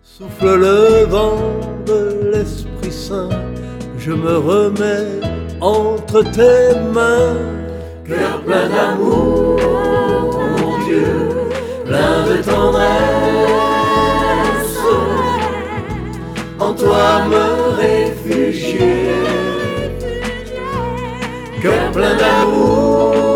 Souffle le vent de l'Esprit Saint, je me remets entre tes mains. Cœur plein d'amour, mon Dieu, plein de tendresse, en toi me réfugier. Cœur plein d'amour,